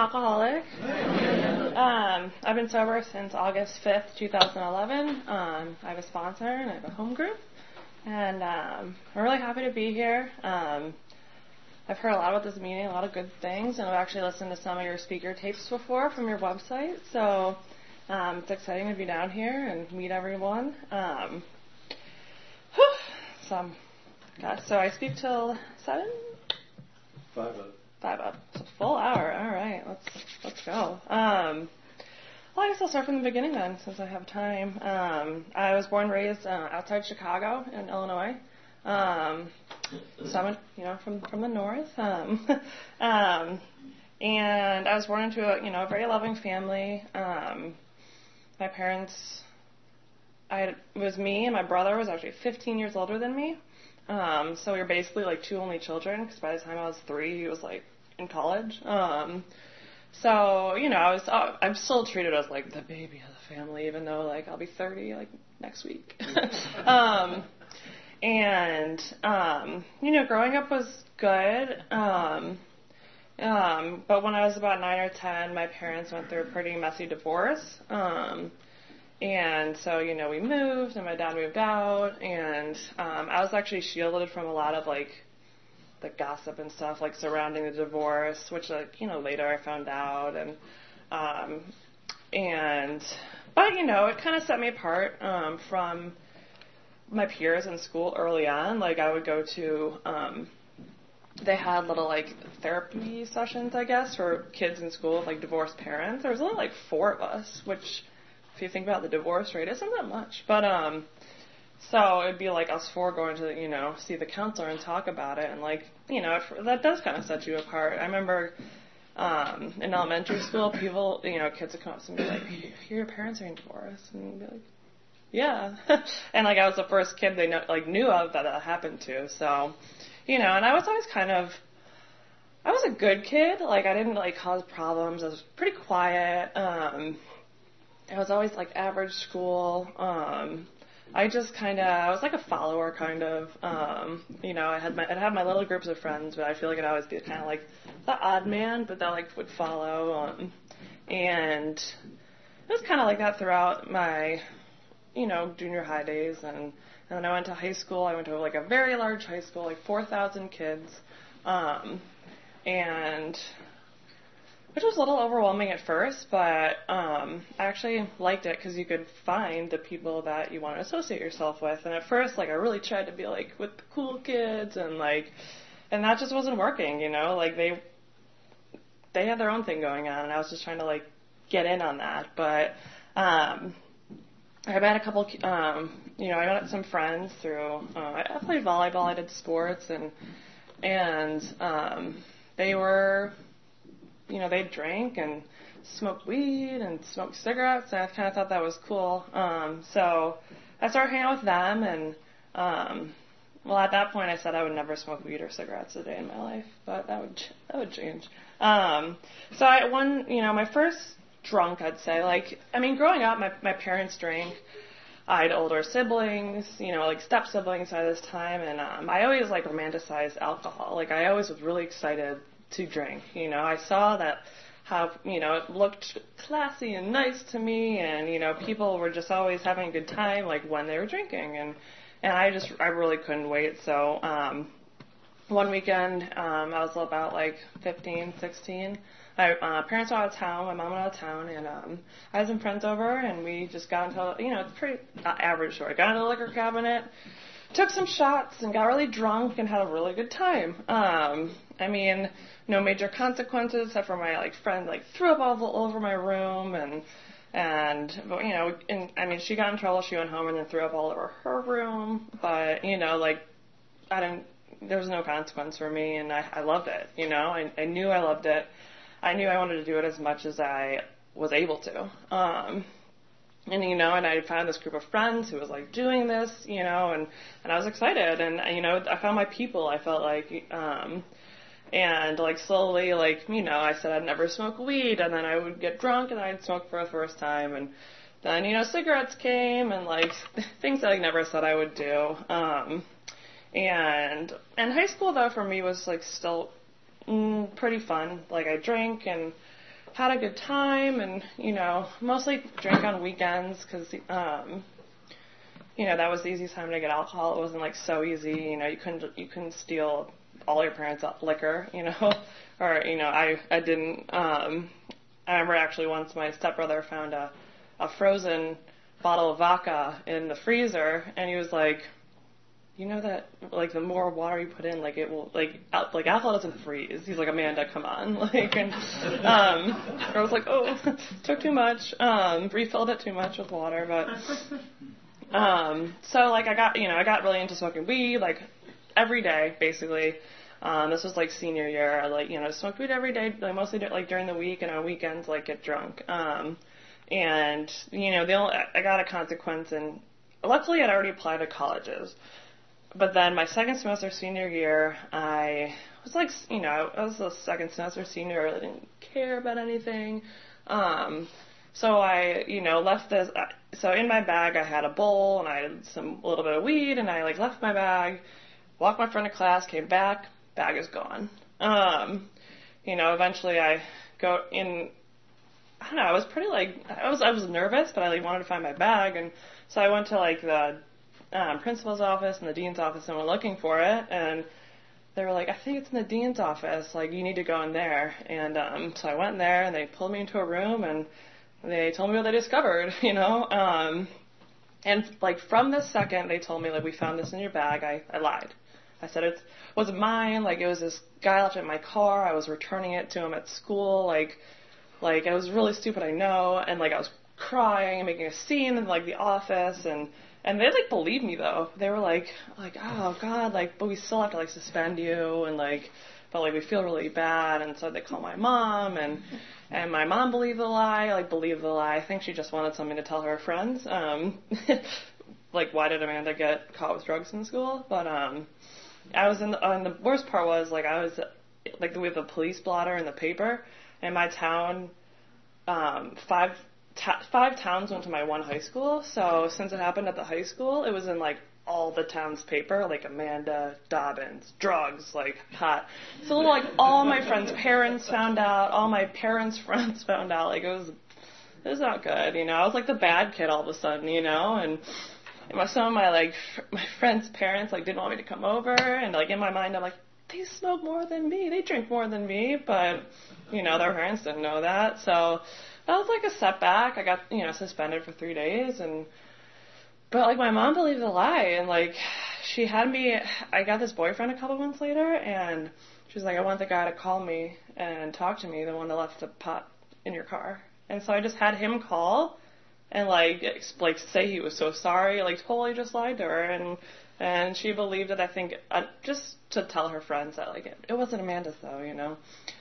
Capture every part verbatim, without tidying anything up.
alcoholic. Um, I've been sober since August fifth, twenty eleven. Um, I have a sponsor and I have a home group. And um, I'm really happy to be here. Um, I've heard a lot about this meeting, a lot of good things, and I've actually listened to some of your speaker tapes before from your website. So um, it's exciting to be down here and meet everyone. Um, whew, so, God, so I speak till seven? Five up. Five up. It's a full hour. All right, let's let's go. Um, well, I guess I'll start from the beginning then, since I have time. Um, I was born and raised uh, outside Chicago in Illinois. Um, so I'm, you know, from from the north. Um, um, and I was born into a, you know, a very loving family. Um, my parents, I had, it was me and my brother was actually fifteen years older than me. Um, so we were basically like two only children, because by the time I was three, he was like in college. Um, so, you know, I was, uh, I'm still treated as like the baby of the family, even though like I'll be thirty like next week. um, and, um, you know, growing up was good. Um, um, but when I was about nine or ten, my parents went through a pretty messy divorce. Um, And so, you know, we moved, and my dad moved out, and um, I was actually shielded from a lot of, like, the gossip and stuff, like, surrounding the divorce, which, like, you know, later I found out, and, um, and, but, you know, it kind of set me apart um, from my peers in school early on. Like, I would go to, um, they had little, like, therapy sessions, I guess, for kids in school with, like, divorced parents. There was only, like, four of us, which, if you think about the divorce rate, isn't that much. But, um, so it'd be like us four going to, you know, see the counselor and talk about it. And, like, you know, it, that does kind of set you apart. I remember um, in elementary school, people, you know, kids would come up to me and be like, "You hear your parents are in divorce?" And I'd be like, yeah. And, like, I was the first kid they know, like knew of that that happened to. So, you know, and I was always kind of, I was a good kid. Like, I didn't, like, cause problems. I was pretty quiet. Um I was always, like, average school. Um, I just kind of, I was like a follower, kind of. Um, you know, I had my, I'd have my little groups of friends, but I feel like I'd always be kind of like the odd man, but that, like, would follow. Um, and it was kind of like that throughout my, you know, junior high days. And, and then I went to high school. I went to, like, a very large high school, like four thousand kids. Um, and... which was a little overwhelming at first, but um, I actually liked it because you could find the people that you want to associate yourself with. And at first, like, I really tried to be, like, with the cool kids, and, like, and that just wasn't working, you know? Like, they they had their own thing going on, and I was just trying to, like, get in on that. But um, I met a couple, um, you know, I met some friends through, uh, I played volleyball, I did sports, and, and um, they were... you know, they drank and smoked weed and smoked cigarettes, and I kind of thought that was cool. Um, so I started hanging out with them, and, um, well, at that point I said I would never smoke weed or cigarettes a day in my life, but that would that would change. Um, so I, one, you know, my first drunk, I'd say, like, I mean, growing up, my, my parents drank. I had older siblings, you know, like step siblings by this time, and um, I always, like, romanticized alcohol. Like, I always was really excited to drink. You know, I saw that how, you know, it looked classy and nice to me, and, you know, people were just always having a good time, like, when they were drinking, and, and I just, I really couldn't wait. So, um, one weekend, um, I was about, like, fifteen, sixteen, my uh, parents were out of town, my mom went out of town, and, um, I had some friends over, and we just got into, you know, it's pretty uh, average story, got into the liquor cabinet, took some shots, and got really drunk, and had a really good time. Um, I mean, no major consequences, except for my, like, friend, like, threw up all over my room, and, and, you know, and, I mean, she got in trouble, she went home and then threw up all over her room, but, you know, like, I didn't, there was no consequence for me, and I, I loved it, you know, I, I knew I loved it, I knew I wanted to do it as much as I was able to, um, and, you know, and I found this group of friends who was, like, doing this, you know, and, and I was excited, and, you know, I found my people, I felt like, um, and, like, slowly, like, you know, I said I'd never smoke weed, and then I would get drunk, and I'd smoke for the first time, and then, you know, cigarettes came, and, like, things that I never said I would do, um, and, and high school, though, for me was, like, still mm, pretty fun. Like, I drank, and had a good time, and, you know, mostly drank on weekends because, um, you know, that was the easiest time to get alcohol. It wasn't, like, so easy. You know, you couldn't you couldn't steal all your parents' liquor, you know, or, you know, I, I didn't. Um, I remember actually once my stepbrother found a, a frozen bottle of vodka in the freezer, and he was like, you know that, like, the more water you put in, like, it will, like, al- like alcohol doesn't freeze. He's like, Amanda, come on. Like, and, um, I was like, oh, took too much, um, refilled it too much with water, but, um, so, like, I got, you know, I got really into smoking weed, like, every day, basically. Um, this was, like, senior year. I, like, you know, smoked weed every day, like, mostly, like, during the week, and on weekends, like, get drunk. Um, and, you know, the only, I got a consequence, and luckily I'd already applied to colleges. But then my second semester senior year, I was like, you know, I was the second semester senior. I didn't care about anything. Um, so I, you know, left this. So in my bag, I had a bowl and I had some a little bit of weed, and I like left my bag, walked my friend to class, came back, bag is gone. Um, you know, eventually I go in. I don't know. I was pretty like I was I was nervous, but I like wanted to find my bag, and so I went to like the Um, principal's office and the dean's office and were looking for it, and they were like, I think it's in the dean's office, like, you need to go in there. And um, so I went in there, and they pulled me into a room, and they told me what they discovered, you know, um, and, like, from the second they told me, like, we found this in your bag, I, I lied. I said it wasn't mine, like, it was this guy left it in my car, I was returning it to him at school, like, like, I was really stupid, I know, and, like, I was crying and making a scene in, like, the office, and And they, like, believed me, though. They were like, like, oh, God, like, but we still have to, like, suspend you, and, like, but, like, we feel really bad, and so they called my mom, and, and my mom believed the lie, like, believed the lie. I think she just wanted something to tell her friends. Um, like, why did Amanda get caught with drugs in school? But, um, I was in the, and the worst part was, like, I was, like, we have a police blotter in the paper, and my town, um, five... Ta- five towns went to my one high school, so since it happened at the high school, it was in, like, all the town's paper, like Amanda Dobbins, drugs, like, hot. So, like, all my friends' parents found out, all my parents' friends found out, like, it was, it was not good, you know. I was, like, the bad kid all of a sudden, you know, and my, some of my, like, fr- my friends' parents, like, didn't want me to come over, and, like, in my mind, I'm like, they smoke more than me, they drink more than me, but, you know, their parents didn't know that, so that was, like, a setback. I got, you know, suspended for three days, and, but, like, my mom believed the lie, and, like, she had me, I got this boyfriend a couple months later, and she was like, I want the guy to call me and talk to me, the one that left the pot in your car. And so I just had him call, and, like, like, say he was so sorry, like, totally just lied to her, and, and she believed it, I think, uh, just to tell her friends that, like, it, it wasn't Amanda's, though, you know.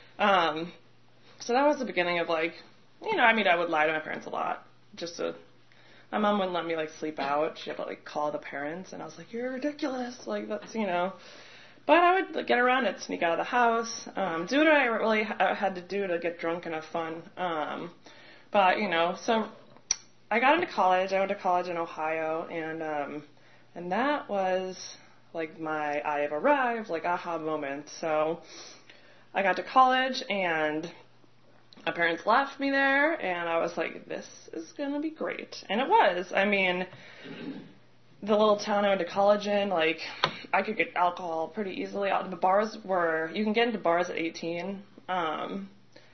Um, so that was the beginning of, like, you know, I mean, I would lie to my parents a lot, just to, my mom wouldn't let me, like, sleep out. She'd have to, like, call the parents, and I was like, you're ridiculous, like, that's, you know. But I would, like, get around it, sneak out of the house, um, do what I really ha- had to do to get drunk and have fun. Um, but, you know, so I got into college. I went to college in Ohio, and, um, and that was, like, my I have arrived, like, aha moment. So I got to college, and my parents left me there, and I was like, this is going to be great. And it was. I mean, the little town I went to college in, like, I could get alcohol pretty easily. The bars were, you can get into bars at eighteen, um,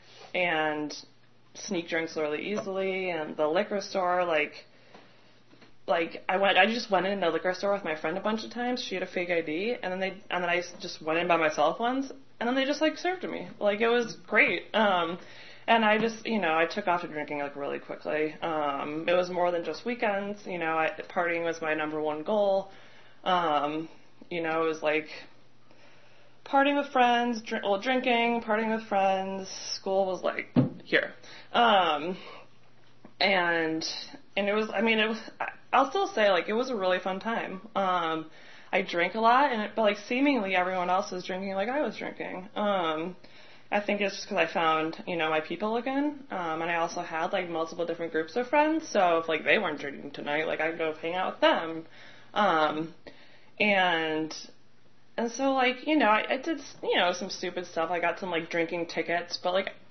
and sneak drinks really easily, and the liquor store, like, like, I went, I just went in the liquor store with my friend a bunch of times. She had a fake I D, and then they, and then I just went in by myself once, and then they just, like, served me. Like, it was great. Um, And I just, you know, I took off to drinking, like, really quickly. Um, it was more than just weekends. You know, I, partying was my number one goal. Um, you know, it was, like, partying with friends, dr- well, drinking, partying with friends. School was, like, here. Um, and, and it was, I mean, it was, I'll still say, like, it was a really fun time. Um, I drank a lot, and it, but, like, seemingly everyone else was drinking like I was drinking. Um, I think it's just because I found, you know, my people again, um, and I also had, like, multiple different groups of friends, so if, like, they weren't drinking tonight, like, I'd go hang out with them, um, and, and so, like, you know, I, I did, you know, some stupid stuff. I got some, like, drinking tickets, but, like,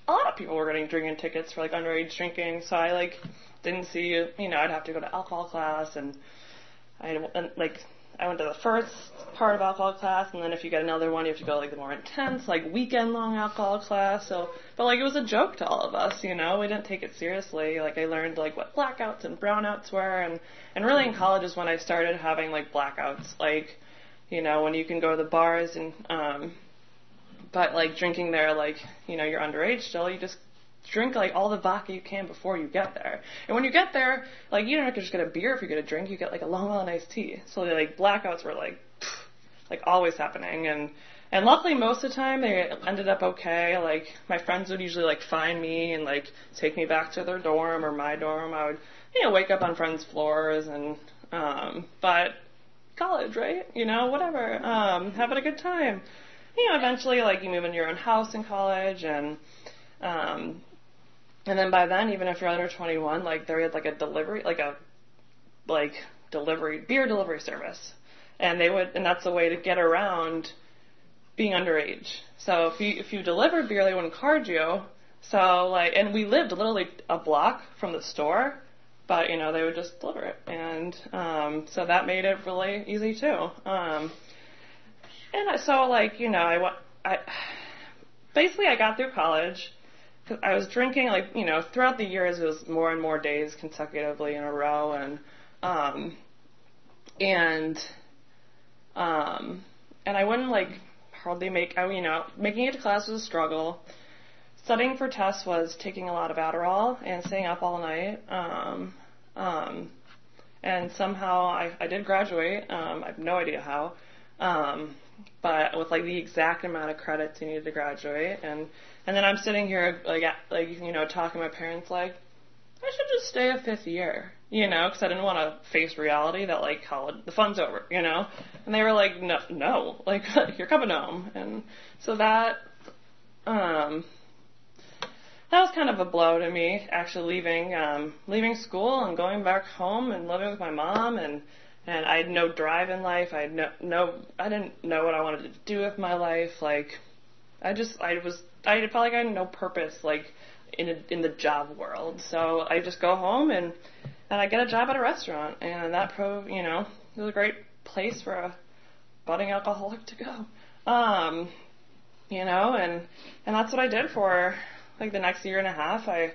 a lot of people were getting drinking tickets for like underage drinking. So I like didn't see, you know, I'd have to go to alcohol class, and I and, like I went to the first part of alcohol class, and then if you get another one, you have to go to like the more intense, like weekend long alcohol class. So, but like it was a joke to all of us, you know. We didn't take it seriously. Like I learned like what blackouts and brownouts were, and and really in college is when I started having like blackouts, like, you know, when you can go to the bars and um, but like drinking there, like, you know, you're underage still, you just drink like all the vodka you can before you get there. And when you get there, like you don't just get a beer if you get a drink, you get like a Long Island iced tea. So like blackouts were like pff, like always happening, and and luckily most of the time they ended up okay. Like my friends would usually like find me and like take me back to their dorm or my dorm. I would, you know, wake up on friends' floors, and um but college, right? You know, whatever. Um having a good time. You know, eventually like you move into your own house in college, and um And then by then, even if you're under twenty-one, like there had like a delivery, like a like delivery beer delivery service, and they would, and that's a way to get around being underage. So if you if you delivered beer, they wouldn't card you. So like, and we lived literally a block from the store, but you know they would just deliver it, and um, so that made it really easy too. Um, and I, so like you know I I basically I got through college. I was drinking, like, you know, throughout the years, it was more and more days consecutively in a row, and, um, and, um, and I wouldn't, like, hardly make, I, you know, making it to class was a struggle. Studying for tests was taking a lot of Adderall and staying up all night, um, um, and somehow I, I did graduate, um, I have no idea how, um, but with, like, the exact amount of credits you needed to graduate, and And then I'm sitting here, like, like you know, talking to my parents, like, I should just stay a fifth year, you know, because I didn't want to face reality that, like, college, the fun's over, you know. And they were like, no, no, like, you're coming home. And so that, um, that was kind of a blow to me, actually leaving, um, leaving school and going back home and living with my mom, and and I had no drive in life. I had no, no, I didn't know what I wanted to do with my life. Like, I just, I was. I felt like I had no purpose, like, in a, in the job world. So I just go home and and I get a job at a restaurant, and that pro, you know, it was a great place for a budding alcoholic to go. Um, you know, and and that's what I did for like the next year and a half. I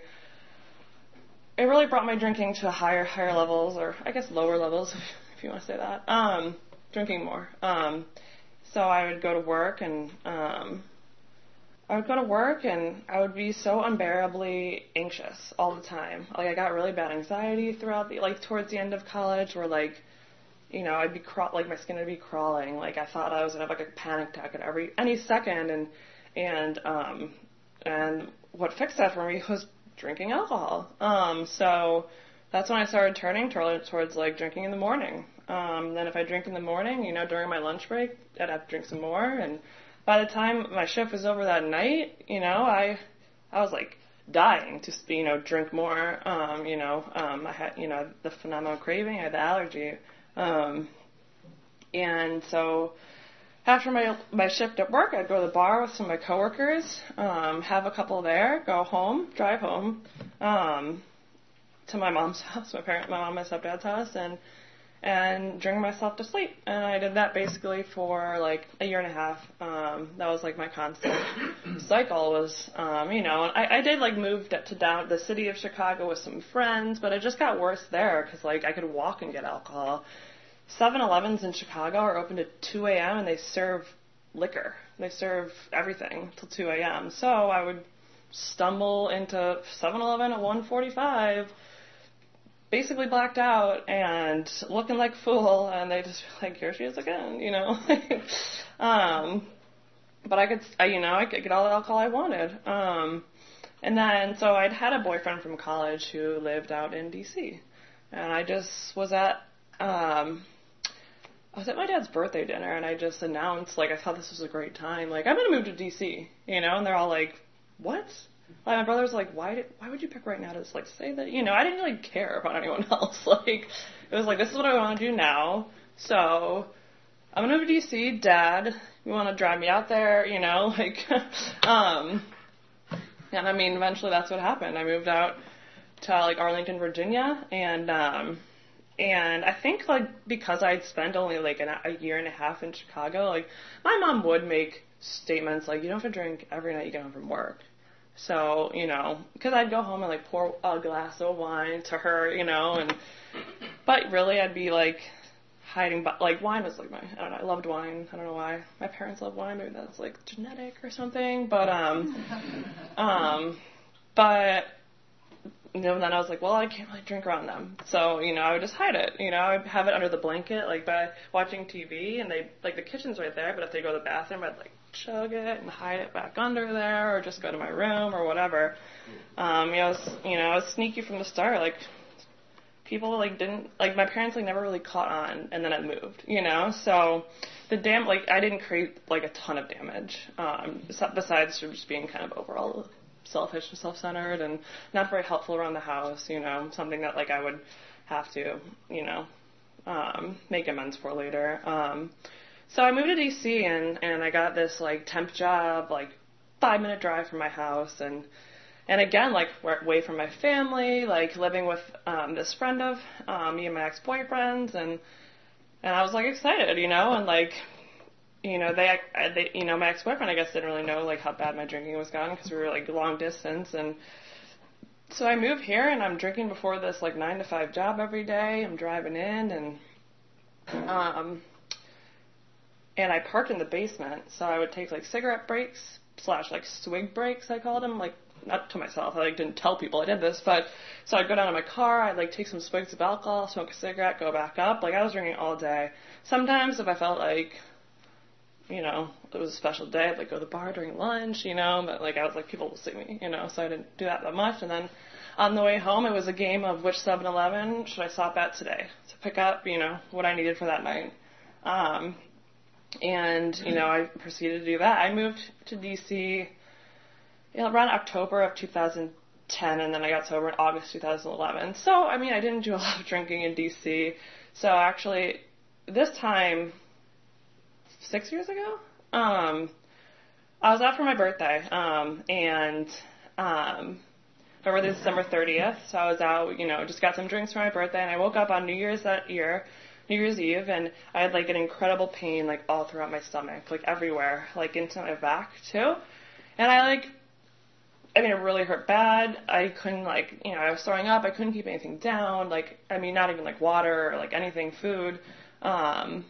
it really brought my drinking to higher higher levels, or I guess lower levels, if you want to say that. Um, drinking more. Um, so I would go to work and. Um, I would go to work and I would be so unbearably anxious all the time. Like I got really bad anxiety throughout the, like towards the end of college, where like, you know, I'd be craw- like my skin would be crawling. Like I thought I was gonna have like a panic attack at every any second, and and um and what fixed that for me was drinking alcohol. Um, so that's when I started turning towards, towards like drinking in the morning. Um, then if I drink in the morning, you know, during my lunch break, I'd have to drink some more, and by the time my shift was over that night, you know, I, I was like dying to, you know, drink more. Um, you know, um, I had, you know, the phenomenal craving, I had the allergy, um, and so after my my shift at work, I'd go to the bar with some of my coworkers, um, have a couple there, go home, drive home, um, to my mom's house, my parent, my mom and my stepdad's house, and. and drink myself to sleep. And I did that basically for like a year and a half. Um, that was like my constant cycle was, um, you know, I, I did like move to down the city of Chicago with some friends, but it just got worse there because like I could walk and get alcohol. seven elevens in Chicago are open to two a.m. and they serve liquor. They serve everything till two a.m. So I would stumble into seven eleven at one forty-five, basically blacked out and looking like a fool, and they just like, here she is again, you know. um, but I could, I, you know, I could get all the alcohol I wanted. Um, and then, so I'd had a boyfriend from college who lived out in D C, and I just was at, um, I was at my dad's birthday dinner, and I just announced, like, I thought this was a great time, like, I'm going to move to D C, you know, and they're all like, what? Like, my brother's like, why did, why would you pick right now to just, like, say that? You know, I didn't really care about anyone else. Like, it was like, this is what I want to do now. So, I'm going to move to D C. Dad, you want to drive me out there? You know, like, um, And I mean, eventually that's what happened. I moved out to like Arlington, Virginia, and um, and I think like because I'd spent only like an, a year and a half in Chicago, like my mom would make statements like, you don't have to drink every night you get home from work. So, you know, because I'd go home and like pour a glass of wine to her, you know, and but really I'd be like hiding, but like wine was like my, I don't know, I loved wine. I don't know why. My parents love wine. Maybe that's like genetic or something. But um, um, but you know, then I was like, well, I can't really drink around them. So, you know, I would just hide it. You know, I would have it under the blanket, like by watching T V, and they like the kitchen's right there. But if they go to the bathroom, I'd like chug it and hide it back under there, or just go to my room or whatever. Um, you know, I was, you know, I was sneaky from the start. Like people like didn't like my parents like never really caught on, and then I moved. You know, so the dam like I didn't create like a ton of damage. Um, besides just being kind of overall selfish and self-centered and not very helpful around the house, you know, something that like I would have to, you know, um, make amends for later. Um, so I moved to D C and, and I got this like temp job, like five minute drive from my house, and and again like away from my family, like living with um, this friend of um, me and my ex-boyfriends, and and I was like excited, you know, and like. You know, they, they, you know, my ex-boyfriend, I guess, didn't really know, like, how bad my drinking was going because we were, like, long distance. And so I moved here, and I'm drinking before this, like, nine to five job every day. I'm driving in, and, um, and I parked in the basement. So I would take, like, cigarette breaks slash, like, swig breaks, I called them, like, not to myself. I, like, didn't tell people I did this. But so I'd go down to my car. I'd, like, take some swigs of alcohol, smoke a cigarette, go back up. Like, I was drinking all day. Sometimes if I felt like, you know, it was a special day, I'd like go to the bar during lunch, you know, but like I was like, people will see me, you know, so I didn't do that that much. And then on the way home, it was a game of which seven eleven should I stop at today to pick up, you know, what I needed for that night. Um, and, you know, I proceeded to do that. I moved to D C you know, around October of two thousand ten, and then I got sober in August two thousand eleven. So, I mean, I didn't do a lot of drinking in D C. So actually, this time, six years ago, um, I was out for my birthday, um, and um, my birthday's December thirtieth, so I was out, you know, just got some drinks for my birthday, and I woke up on New Year's that year, New Year's Eve, and I had, like, an incredible pain, like, all throughout my stomach, like, everywhere, like, into my back, too, and I, like, I mean, it really hurt bad. I couldn't, like, you know, I was throwing up, I couldn't keep anything down, like, I mean, not even, like, water or, like, anything, food, um...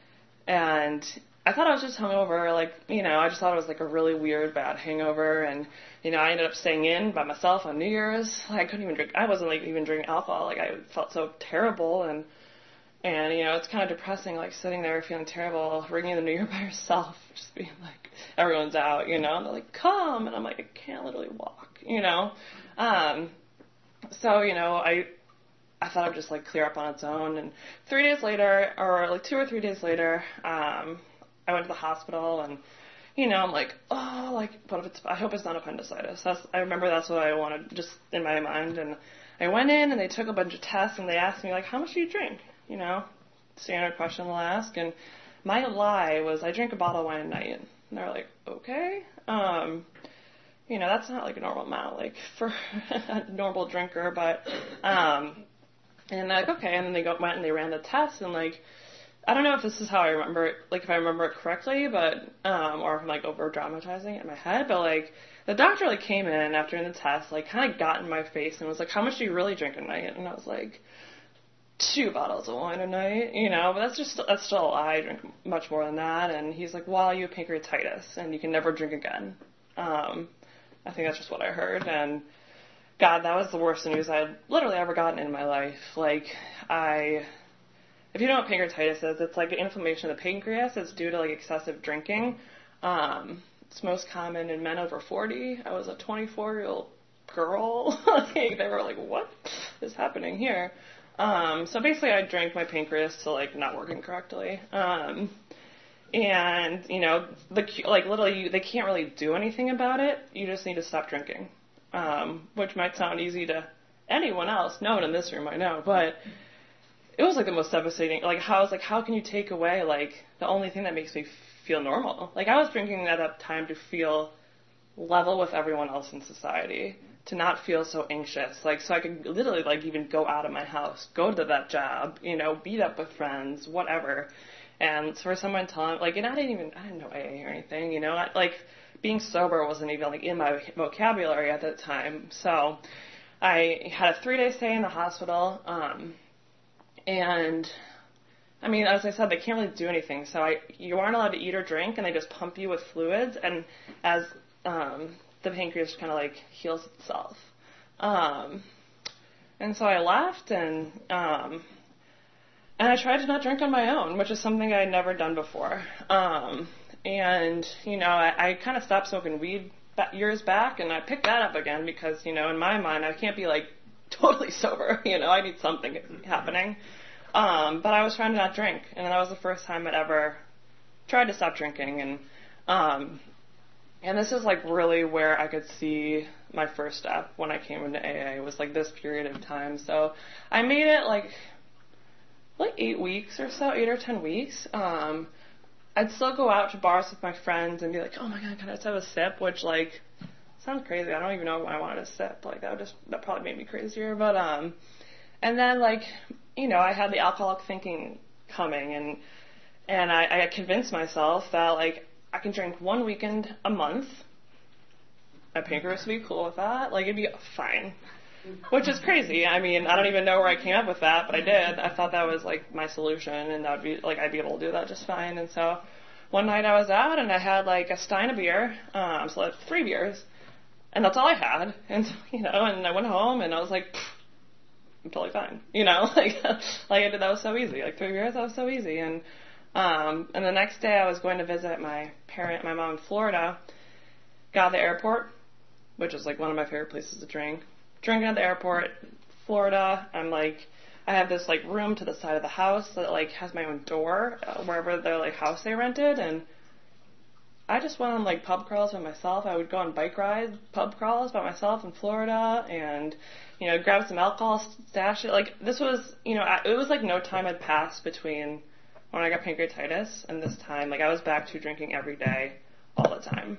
And I thought I was just hungover, like, you know, I just thought it was like a really weird, bad hangover. And, you know, I ended up staying in by myself on New Year's. I couldn't even drink, I wasn't like even drinking alcohol. Like, I felt so terrible. And, and, you know, it's kind of depressing, like sitting there feeling terrible, ringing the New Year by yourself, just being like, everyone's out, you know, and they're like, come. And I'm like, I can't literally walk, you know. Um, so, you know, I, I thought it would just, like, clear up on its own. And three days later, or, like, two or three days later, um, I went to the hospital, and, you know, I'm like, oh, like, what if it's, I hope it's not appendicitis. That's, I remember that's what I wanted just in my mind. And I went in, and they took a bunch of tests, and they asked me, like, how much do you drink? You know, standard question they'll ask. And my lie was, I drink a bottle of wine a night. And they're like, okay. Um, you know, that's not, like, a normal amount, like, for a normal drinker, but, um... And like, okay, and then they go, went and they ran the test, and like, I don't know if this is how I remember it, like if I remember it correctly, but, um, or if I'm like over dramatizing it in my head, but like, the doctor like came in after doing the test, like kind of got in my face and was like, how much do you really drink a night? And I was like, two bottles of wine a night, you know, but that's just, that's still a lie. I drink much more than that. And he's like, well, you have pancreatitis and you can never drink again. Um, I think that's just what I heard. And God, that was the worst news I'd literally ever gotten in my life. Like, I, if you know what pancreatitis is, it's like an inflammation of the pancreas. It's due to, like, excessive drinking. Um, it's most common in men over forty. I was a twenty-four-year-old girl. Like, they were like, what is happening here? Um, so basically I drank my pancreas to, like, not working correctly. Um, and, you know, the, like, literally, you, they can't really do anything about it. You just need to stop drinking. Um, which might sound easy to anyone else. No one in this room I know, but it was like the most devastating. Like, how I was like, how can you take away like the only thing that makes me feel normal? Like, I was drinking at that time to feel level with everyone else in society, to not feel so anxious. Like, so I could literally, like, even go out of my house, go to that job, you know, meet up with friends, whatever. And for someone telling, like, and I didn't even, I didn't know A A or anything, you know, I, like, being sober wasn't even, like, in my vocabulary at that time. So I had a three-day stay in the hospital, um, and, I mean, as I said, they can't really do anything. So I, you aren't allowed to eat or drink, and they just pump you with fluids, and as, um, the pancreas kind of, like, heals itself. Um, and so I left, and, um, and I tried to not drink on my own, which is something I had never done before. Um, and, you know, I, I kind of stopped smoking weed years back, and I picked that up again because, you know, in my mind, I can't be, like, totally sober. You know, I need something happening. Um, but I was trying to not drink, and that was the first time I'd ever tried to stop drinking. And, um, and this is, like, really where I could see my first step when I came into A A, was, like, this period of time. So I made it, like, like eight weeks or so, eight or ten weeks. Um, I'd still go out to bars with my friends and be like, oh my God, can I just have a sip? Which, like, sounds crazy. I don't even know why I wanted a sip. Like, that would just, that probably made me crazier. But, um, and then, like, you know, I had the alcoholic thinking coming, and, and I, I convinced myself that, like, I can drink one weekend a month. My pancreas would be cool with that. Like, it'd be fine. Which is crazy. I mean, I don't even know where I came up with that, but I did. I thought that was, like, my solution, and that would be, like, I'd be able to do that just fine. And so one night I was out, and I had, like, a stein of beer, um, so like three beers, and that's all I had. And, you know, and I went home, and I was like, I'm totally fine. You know, like, like I did, that was so easy. Like, three beers, that was so easy. And, um, and the next day I was going to visit my parent, my mom in Florida, got to the airport, which is, like, one of my favorite places to drink. Drinking at the airport, Florida. I'm like, I have this, like, room to the side of the house that, like, has my own door, uh, wherever the, like, house they rented, and I just went on, like, pub crawls by myself. I would go on bike rides, pub crawls by myself in Florida, and, you know, grab some alcohol, stash it. Like, this was, you know, I, it was like no time had passed between when I got pancreatitis and this time. Like, I was back to drinking every day, all the time.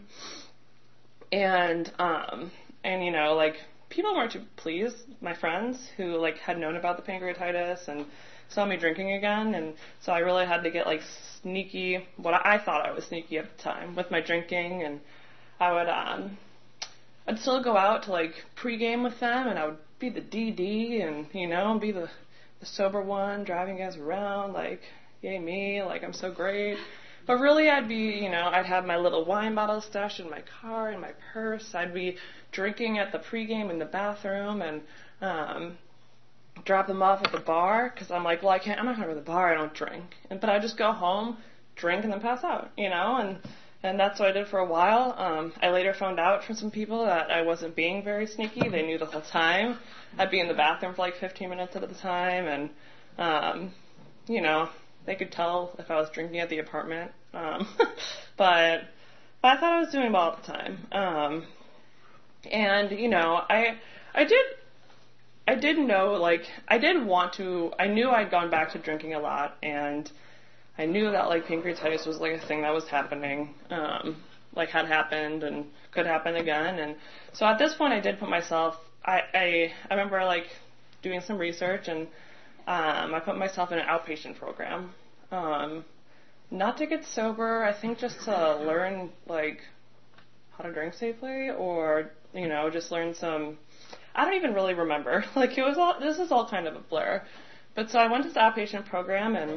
And, um, and, you know, like, people weren't too pleased, my friends who, like, had known about the pancreatitis and saw me drinking again, and so I really had to get, like, sneaky, what I thought I was sneaky at the time, with my drinking, and I would, um, I'd still go out to, like, pregame with them, and I would be the D D, and, you know, be the, the sober one, driving guys around, like, yay me, like, I'm so great. But really, I'd be, you know, I'd have my little wine bottle stashed in my car, in my purse. I'd be drinking at the pregame in the bathroom, and um, drop them off at the bar, because I'm like, well, I can't, I'm not going to go to the bar, I don't drink. And, but I'd just go home, drink, and then pass out, you know, and, and that's what I did for a while. Um, I later found out from some people that I wasn't being very sneaky. They knew the whole time. I'd be in the bathroom for like fifteen minutes at a time, and, um, you know, they could tell if I was drinking at the apartment. Um, but, but I thought I was doing well at the time. Um, and, you know, I, I did, I did know, like, I did want to, I knew I'd gone back to drinking a lot, and I knew that, like, pancreatitis was, like, a thing that was happening, um, like, had happened and could happen again. And so at this point I did put myself, I, I, I remember, like, doing some research, and Um, I put myself in an outpatient program, um, not to get sober, I think just to learn, like, how to drink safely, or, you know, just learn some, I don't even really remember, like, it was all, this is all kind of a blur, but so I went to this outpatient program, and,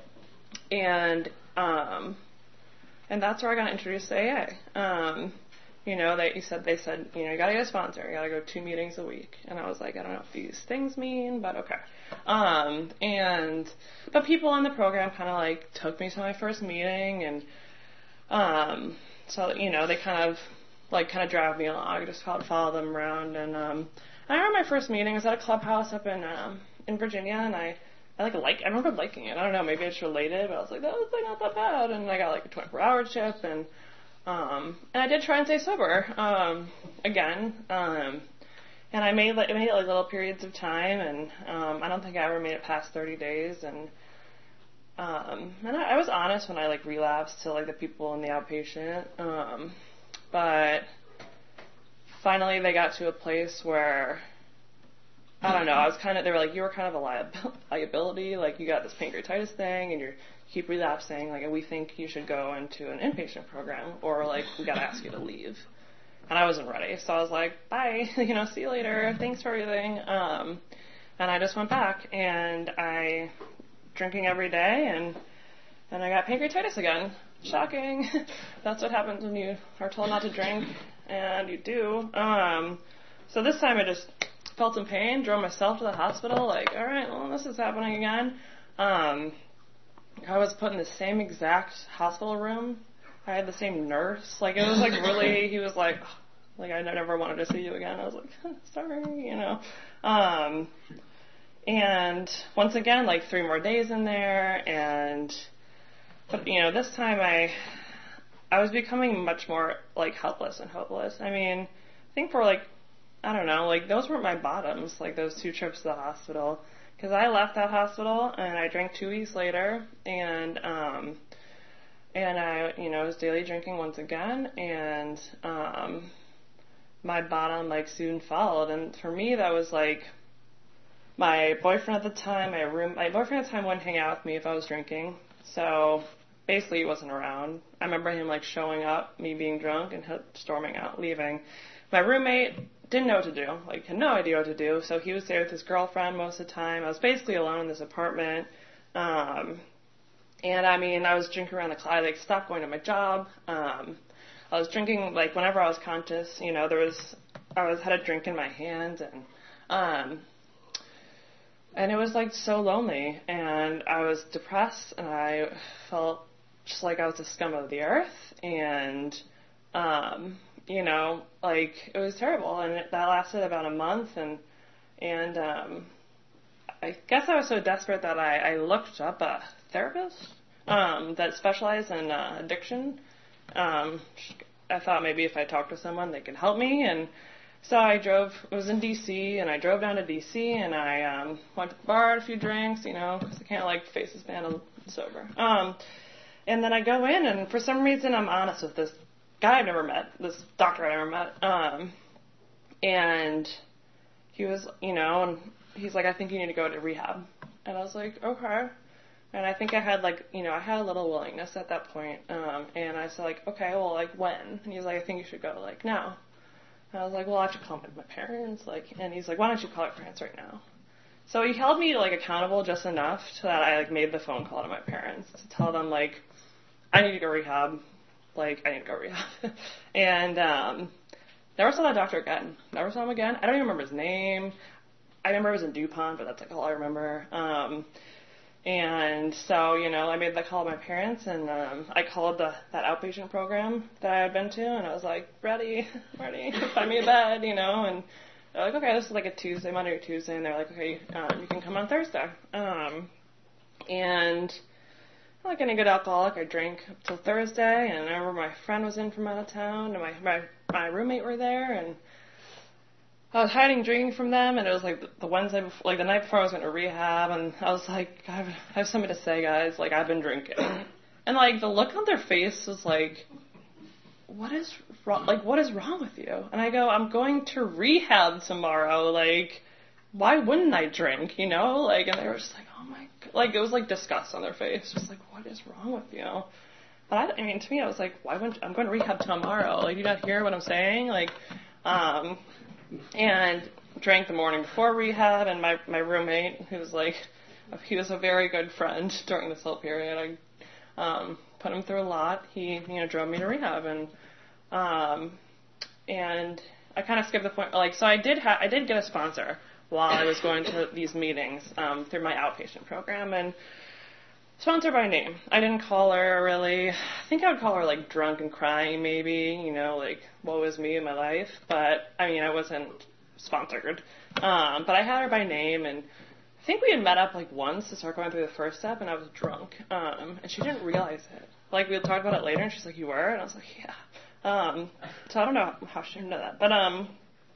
and, um, and that's where I got introduced to A A. Um, You know, they said, they said, you know, you gotta get a sponsor, you gotta go two meetings a week. And I was like, I don't know what these things mean, but okay. Um, and, but people in the program kind of like took me to my first meeting, and, um, so, you know, they kind of, like, kind of dragged me along. I just followed, followed them around, and, um, I remember my first meeting was at a clubhouse up in, um, in Virginia, and I, I like, like, I remember liking it. I don't know, maybe it's related, but I was like, that was, like, not that bad. And I got, like, a twenty-four hour chip, and, Um, and I did try and stay sober, um, again, um, and I made, like, I made it, like, little periods of time, and, um, I don't think I ever made it past thirty days, and, um, and I, I was honest when I, like, relapsed to, like, the people in the outpatient, um, but, finally they got to a place where, I don't know, I was kind of, they were like, you were kind of a liab- liability, like you got this pancreatitis thing and you keep relapsing, like we think you should go into an inpatient program or like we gotta ask you to leave. And I wasn't ready, so I was like, bye, you know, see you later, thanks for everything. Um, and I just went back and I, drinking every day and, and I got pancreatitis again. Shocking. That's what happens when you are told not to drink and you do. Um, so this time I just felt some pain, drove myself to the hospital, like, all right, well, this is happening again. Um, I was put in the same exact hospital room. I had the same nurse. Like, it was, like, really, he was like, oh, like, I never wanted to see you again. I was like, sorry, you know. Um, and once again, like, three more days in there, and, but, you know, this time I, I was becoming much more, like, helpless and hopeless. I mean, I think for, like, I don't know, like, those weren't my bottoms, like, those two trips to the hospital. Because I left that hospital, and I drank two weeks later, and, um, and I, you know, was daily drinking once again, and, um, my bottom, like, soon followed. And for me, that was, like, my boyfriend at the time, my room, my boyfriend at the time wouldn't hang out with me if I was drinking. So, basically, he wasn't around. I remember him, like, showing up, me being drunk, and storming out, leaving. My roommate didn't know what to do, like, had no idea what to do, so he was there with his girlfriend most of the time. I was basically alone in this apartment, um, and, I mean, I was drinking around the clock. I, like, stopped going to my job. Um, I was drinking, like, whenever I was conscious, you know, there was, I was, had a drink in my hand, and, um, and it was, like, so lonely, and I was depressed, and I felt just like I was the scum of the earth, and, um, you know, like, it was terrible, and it, that lasted about a month, and, and, um, I guess I was so desperate that I, I looked up a therapist, um, that specialized in, uh, addiction. Um, I thought maybe if I talked to someone, they could help me, and so I drove, it was in D C, and I drove down to D C, and I, um, went to the bar, had a few drinks, you know, because I can't, like, face this man sober. Um, and then I go in, and for some reason I'm honest with this guy I've never met, this doctor I never met, um, and he was, you know, and he's like, I think you need to go to rehab. And I was like, okay. And I think I had, like, you know, I had a little willingness at that point, um, and I said, like, okay, well, like, when? And he's like, I think you should go, like, now. And I was like, well, I have to call my parents, like, and he's like, why don't you call your parents right now? So he held me, like, accountable just enough so that I, like, made the phone call to my parents to tell them, like, I need to go rehab. Like, I need to go rehab. and, um, never saw that doctor again. Never saw him again. I don't even remember his name. I remember it was in DuPont, but that's, like, all I remember. Um, and so, you know, I made the call to my parents, and, um, I called the, that outpatient program that I had been to, and I was like, ready, ready, find me a bed, you know, and they're like, okay, this is like a Tuesday, Monday or Tuesday, and they're like, okay, um, you can come on Thursday. Um, and, like any good alcoholic, I drank up till Thursday, and I remember my friend was in from out of town, and my, my, my roommate were there, and I was hiding drinking from them, and it was like the Wednesday before, like the night before I was going to rehab, and I was like, I have, I have something to say, guys, like, I've been drinking. And, like, the look on their face was like, what is wrong, like, what is wrong with you? And I go, I'm going to rehab tomorrow, like, why wouldn't I drink, you know? Like, and they were just like, oh my God. Like, it was like disgust on their face, just like, what is wrong with you? But I, I mean, to me, I was like, why wouldn't, I'm going to rehab tomorrow, like, you not hear what I'm saying? Like, um... and drank the morning before rehab, and my, my roommate, who was like, he was a very good friend during this whole period. I um, put him through a lot. He, you know, drove me to rehab, and um, and I kind of skipped the point. Like, so I did ha- I did get a sponsor while I was going to these meetings um, through my outpatient program, and sponsor by name. I didn't call her really. I think I would call her like drunk and crying, maybe, you know, like woe is me in my life. But I mean, I wasn't sponsored. Um, but I had her by name, and I think we had met up like once to start going through the first step, and I was drunk. Um, and she didn't realize it. Like, we had talked about it later, and she's like, you were? And I was like, yeah. Um, so I don't know how she didn't know that. But, um,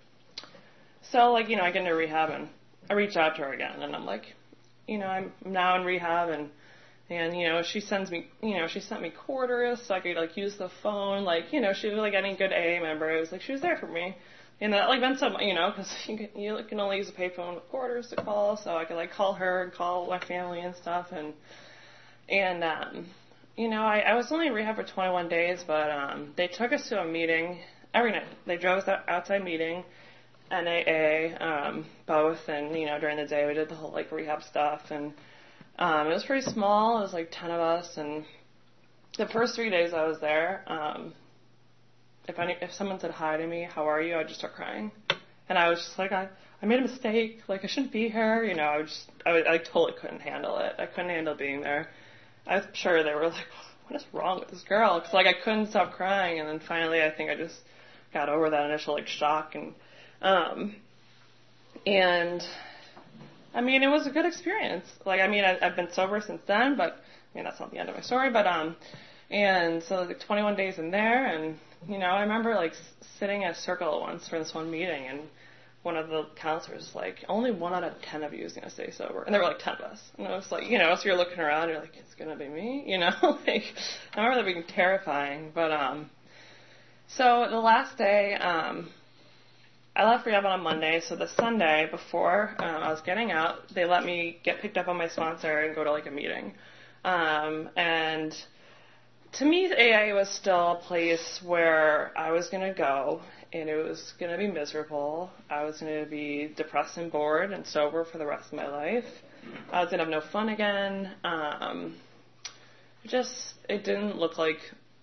so, like, you know, I get into rehab, and I reach out to her again, and I'm like, you know, I'm now in rehab, and And, you know, she sends me, you know, she sent me quarters so I could, like, use the phone. Like, you know, she was like any good A A member. It was like, she was there for me. and that like meant so much, you know, because you can, you can only use a payphone with quarters to call, so I could like call her and call my family and stuff, and and um, you know, I, I was only in rehab for twenty-one days, but um, they took us to a meeting every night. They drove us out, outside meeting, N A A, um, both, and you know, during the day we did the whole like rehab stuff, and um, it was pretty small. It was like ten of us, and the first three days I was there. Um, If any, if someone said hi to me, how are you, I'd just start crying. And I was just like, I, I made a mistake. Like, I shouldn't be here. You know, I was just, I, was, I totally couldn't handle it. I couldn't handle being there. I was sure they were like, what is wrong with this girl? Because, like, I couldn't stop crying. And then finally, I think I just got over that initial, like, shock. And, um, and, I mean, it was a good experience. Like, I mean, I, I've been sober since then, but, I mean, that's not the end of my story. But, um, and so, like, twenty-one days in there, and, you know, I remember, like, sitting in a circle once for this one meeting, and one of the counselors was like, only one out of ten of you is going to stay sober. And there were, like, ten of us. And I was like, you know, so you're looking around, you're like, it's going to be me, you know? Like, I remember that being terrifying. But, um, so the last day, um, I left rehab on a Monday, so the Sunday before um, I was getting out, they let me get picked up on my sponsor and go to, like, a meeting. Um, and... To me, A A was still a place where I was going to go, and it was going to be miserable. I was going to be depressed and bored and sober for the rest of my life. I was going to have no fun again. Um, it just, it didn't look like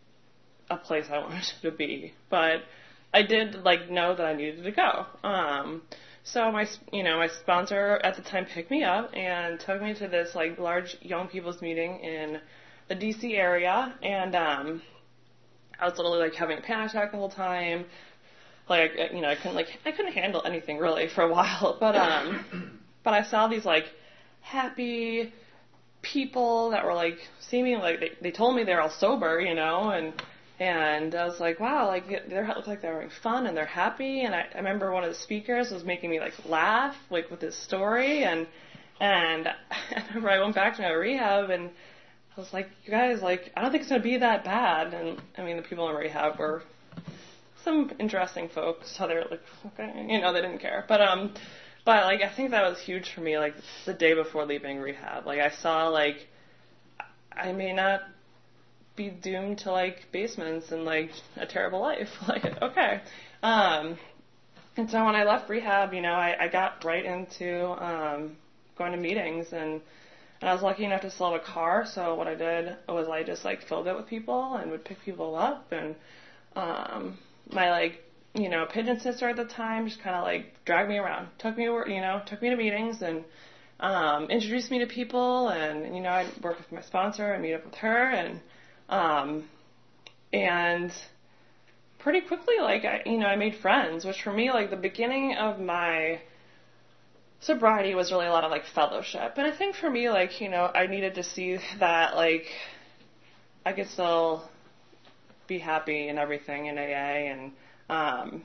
a place I wanted to be. But I did, like, know that I needed to go. Um, so my, you know, my sponsor at the time picked me up and took me to this, like, large young people's meeting in the D C area, and um, I was literally like having a panic attack the whole time. Like, you know, I couldn't like I couldn't handle anything really for a while. But um, but I saw these like happy people that were like seeming like they, they told me they're all sober, you know, and and I was like, wow, like they look like they're having fun and they're happy. And I, I remember one of the speakers was making me like laugh like with his story, and and I remember I went back to my rehab and I was like, you guys, like, I don't think it's going to be that bad. And, I mean, the people in rehab were some interesting folks. So they were like, okay, you know, they didn't care. But, um, but, like, I think that was huge for me, like, the day before leaving rehab. Like, I saw, like, I may not be doomed to, like, basements and, like, a terrible life. Like, okay. Um, and so when I left rehab, you know, I, I got right into um, going to meetings, and And I was lucky enough to still have a car, so what I did was I just, like, filled it with people and would pick people up. And um, my, like, you know, pigeon sister at the time just kind of, like, dragged me around. Took me, you know, took me to meetings and um, introduced me to people. And, you know, I'd work with my sponsor and meet up with her. And, um, and pretty quickly, like, I, you know, I made friends, which for me, like, the beginning of my sobriety was really a lot of, like, fellowship. And I think for me, like, you know, I needed to see that, like, I could still be happy and everything in A A. And um,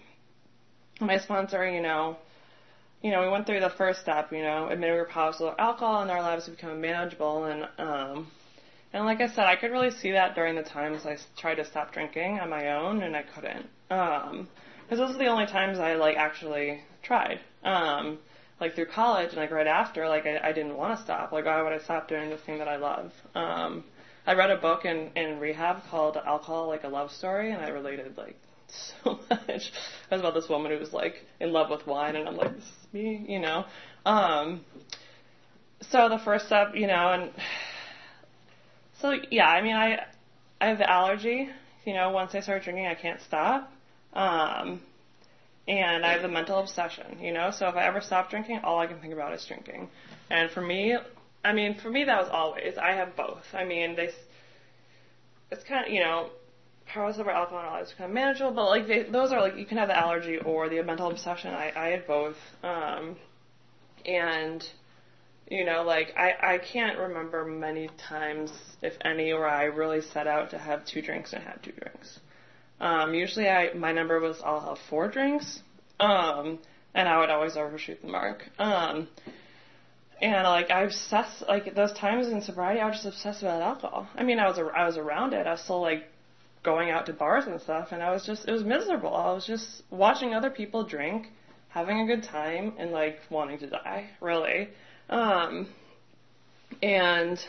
my sponsor, you know, you know, we went through the first step, you know, admitting we were positive with alcohol and our lives would become manageable. And, um, and like I said, I could really see that during the times I tried to stop drinking on my own, and I couldn't. Um, because those are the only times I, like, actually tried. Um, like through college and like right after, like I, I didn't want to stop. Like, why would I stop doing the thing that I love? Um, I read a book in, in rehab called Alcohol Like a Love Story, and I related like so much. It was about this woman who was like in love with wine, and I'm like, this is me, you know. Um, so the first step, you know, and so yeah, I mean, I I have the allergy. You know, once I start drinking, I can't stop. Um, And I have the mental obsession, you know, so if I ever stop drinking, all I can think about is drinking. And for me, I mean, for me, that was always, I have both. I mean, they, it's kind of, you know, powers over alcohol and all is kind of manageable, but, like, they, those are, like, you can have the allergy or the mental obsession. I, I had both. Um, and, you know, like, I, I can't remember many times, if any, where I really set out to have two drinks and had two drinks. Um, usually I, my number was I'll have four drinks, um, and I would always overshoot the mark. Um, and like I obsess, like those times in sobriety, I was just obsessed about alcohol. I mean, I was, I was around it. I was still like going out to bars and stuff, and I was just, it was miserable. I was just watching other people drink, having a good time, and, like, wanting to die, really. Um, and,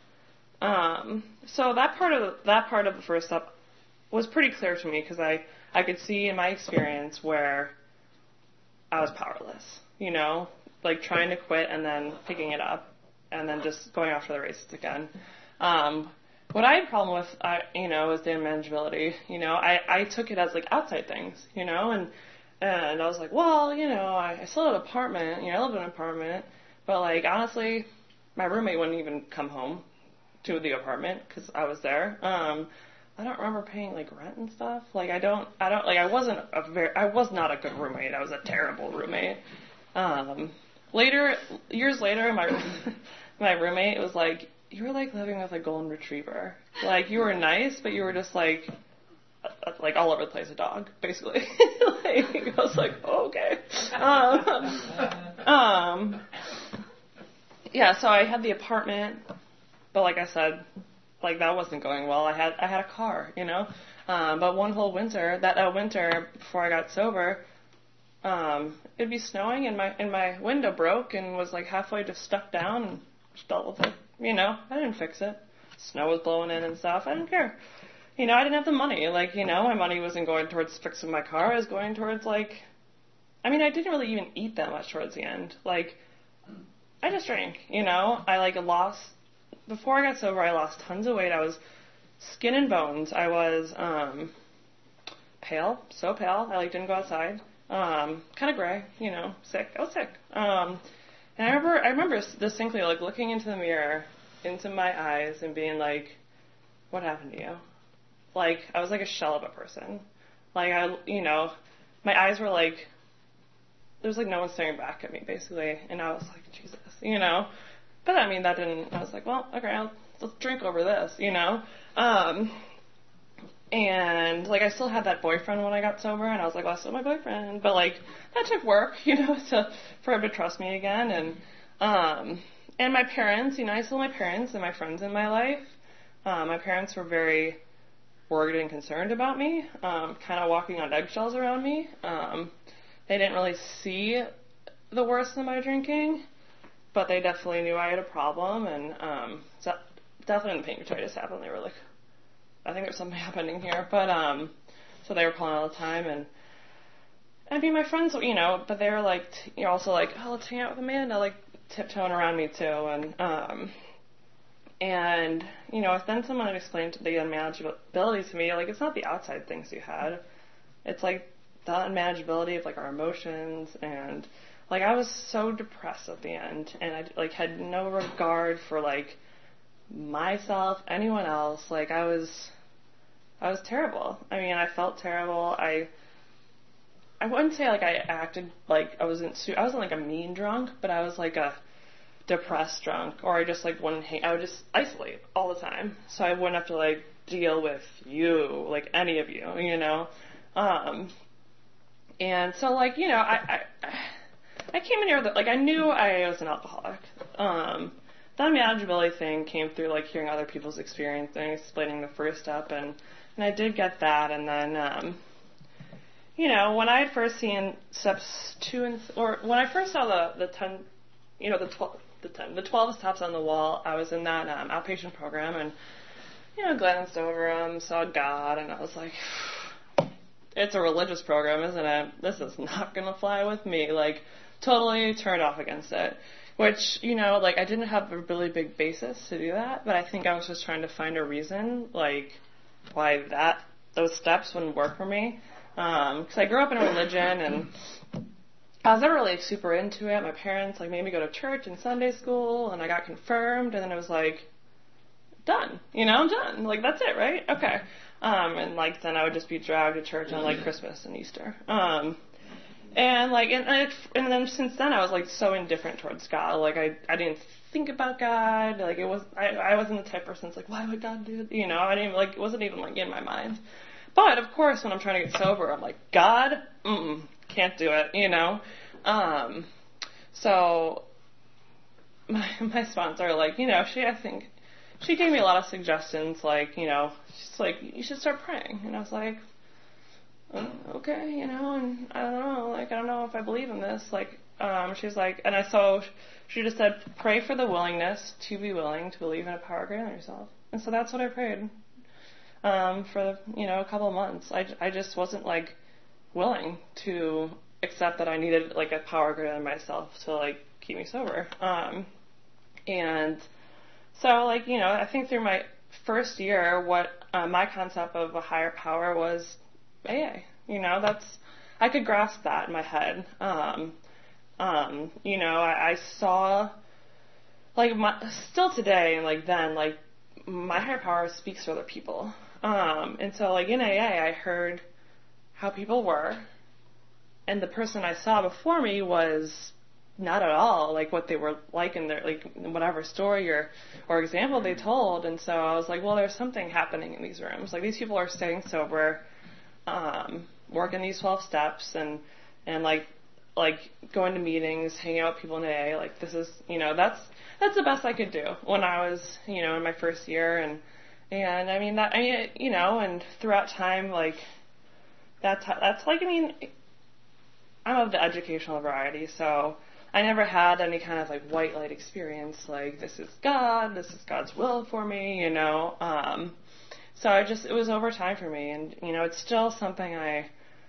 um, so that part of, the, that part of the first step was pretty clear to me, because I, I could see in my experience where I was powerless, you know, like trying to quit and then picking it up and then just going after the races again. Um, what I had a problem with, I, you know, was the unmanageability. You know, I, I took it as like outside things, you know, and and I was like, well, you know, I, I still have an apartment, you know, I live in an apartment, but like honestly, my roommate wouldn't even come home to the apartment because I was there. Um, I don't remember paying like rent and stuff. Like I don't, I don't, like I wasn't a very, I was not a good roommate. I was a terrible roommate. Um, later, years later, my my roommate was like, you were like living with a golden retriever. Like you were nice, but you were just like, like all over the place, a dog, basically. Like I was like, oh, okay. Um, um, yeah. So I had the apartment, but like I said. Like that wasn't going well. I had I had a car, you know, um, but one whole winter, that uh, winter before I got sober, um, it'd be snowing and my and my window broke and was like halfway just stuck down and just dealt with it. You know, I didn't fix it. Snow was blowing in and stuff. I didn't care. You know, I didn't have the money. Like you know, my money wasn't going towards fixing my car. It was going towards like, I mean, I didn't really even eat that much towards the end. Like, I just drank. You know, I like lost. Before I got sober, I lost tons of weight. I was skin and bones. I was um, pale, so pale. I like didn't go outside. Um, kind of gray, you know, sick. I was sick. Um, and I remember, I remember distinctly like looking into the mirror, into my eyes, and being like, "What happened to you?" Like I was like a shell of a person. Like I, you know, my eyes were like, there was like no one staring back at me, basically, and I was like, Jesus, you know. But I mean, that didn't, I was like, well, okay, I'll, let's drink over this, you know? Um, and, like, I still had that boyfriend when I got sober, and I was like, well, I still have my boyfriend. But, like, that took work, you know, to, for him to trust me again. And, um, and my parents, you know, I still have my parents and my friends in my life. Um, my parents were very worried and concerned about me, um, kind of walking on eggshells around me. Um, they didn't really see the worst of my drinking. But they definitely knew I had a problem, and um, so definitely when the pancreatitis happened, they were like, I think there's something happening here. But um, so they were calling all the time, and I mean, my friends, you know, but they were like, you're also like, oh, let's hang out with Amanda, like tiptoeing around me too, and um, and you know, then someone had explained the unmanageability to me, like it's not the outside things you had, it's like the unmanageability of like our emotions and. Like, I was so depressed at the end, and I, like, had no regard for, like, myself, anyone else. Like, I was, I was terrible. I mean, I felt terrible. I, I wouldn't say, like, I acted like I wasn't, I wasn't, like, a mean drunk, but I was, like, a depressed drunk, or I just, like, wouldn't hang, I would just isolate all the time, so I wouldn't have to, like, deal with you, like, any of you, you know? Um, and so, like, you know, I, I I came in here with, like, I knew I was an alcoholic. Um, the unmanageability thing came through, like, hearing other people's experience and explaining the first step, and, and I did get that, and then, um, you know, when I had first seen steps two and, or when I first saw the, the ten, you know, the twelve, the ten, the twelve steps on the wall, I was in that, um, outpatient program, and, you know, glanced over them, saw God, and I was like, it's a religious program, isn't it? This is not gonna fly with me, like, totally turned off against it, which, you know, like, I didn't have a really big basis to do that, but I think I was just trying to find a reason, like, why that, those steps wouldn't work for me, um, because I grew up in a religion, and I was never really super into it. My parents, like, made me go to church and Sunday school, and I got confirmed, and then it was like, done, you know, I'm done, like, that's it, right? Okay, um, and, like, then I would just be dragged to church on, like, Christmas and Easter, um, And, like, and, and, it, and then since then I was, like, so indifferent towards God. Like, I, I didn't think about God. Like, it was, I, I wasn't the type of person that's like, why would God do it? You know, I didn't, like, it wasn't even, like, in my mind. But, of course, when I'm trying to get sober, I'm like, God? Mm-mm, can't do it, you know? Um, so, my, my sponsor, like, you know, she, I think, she gave me a lot of suggestions, like, you know, she's like, you should start praying. And I was like, oh, okay, you know, and I don't know, like, I don't know if I believe in this. Like, um, she's like, and I so she just said, pray for the willingness to be willing to believe in a power greater than yourself. And so that's what I prayed um, for, you know, a couple of months. I, I just wasn't, like, willing to accept that I needed, like, a power greater than myself to, like, keep me sober. Um, and so, like, you know, I think through my first year, what uh, my concept of a higher power was A A. You know, that's, I could grasp that in my head. Um, um, you know, I, I saw, like, my, still today and, like, then, like, my higher power speaks to other people. Um, and so, like, in A A, I heard how people were, and the person I saw before me was not at all like what they were like in their, like, whatever story or, or example they told. And so I was like, well, there's something happening in these rooms. Like, these people are staying sober, um, working these twelve steps and, and like, like going to meetings, hanging out with people in A A. Like, this is, you know, that's, that's the best I could do when I was, you know, in my first year. And, and I mean that, I mean, you know, and throughout time, like, that's, that's like, I mean, I'm of the educational variety, so I never had any kind of, like, white light experience, like, this is God, this is God's will for me, you know. Um, so I just, it was over time for me, and, you know, it's still something I,